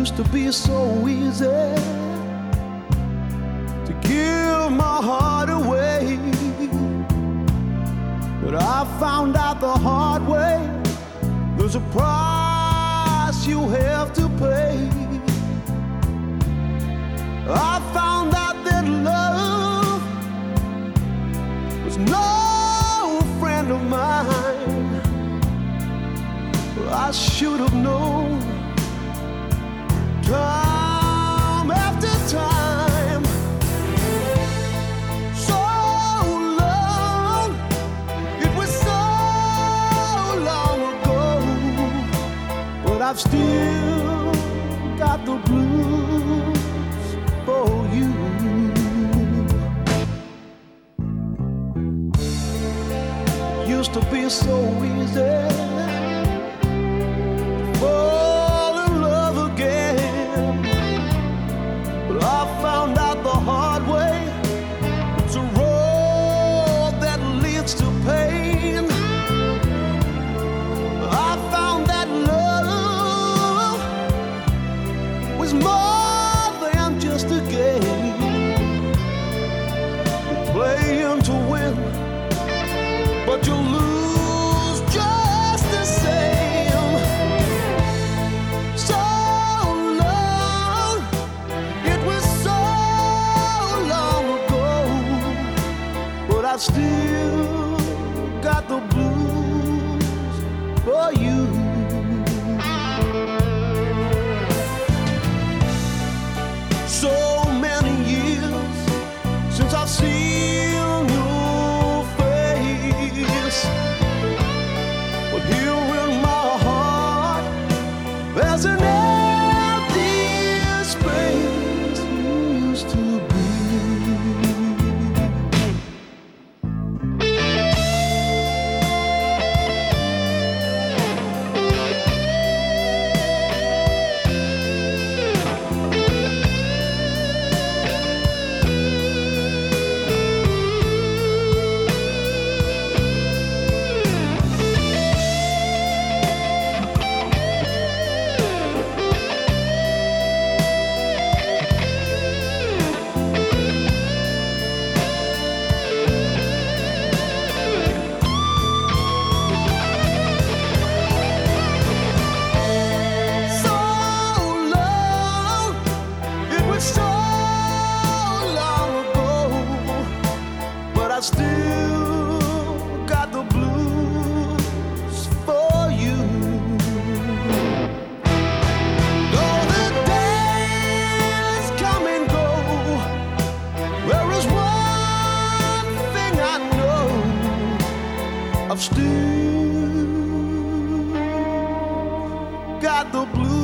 Used to be so easy to give my heart away, but I found out the hard way there's a price you have to pay. I found out that love was no friend of mine. I should have known time after time. So long, it was so long ago, but I've still got the blues for you. Used to be so easy fall in love again, but I found out the hard way it's a road that leads to pain. I found that love was more than just a game. You play him to win, but you lose just the same. So long, it was so long ago, but I've still got the blues for you. So many years since I've seen your face, but here in my heart there's an empty space you used to be. I still got the blues for you. Though the days come and go, there is one thing I know, I've still got the blues.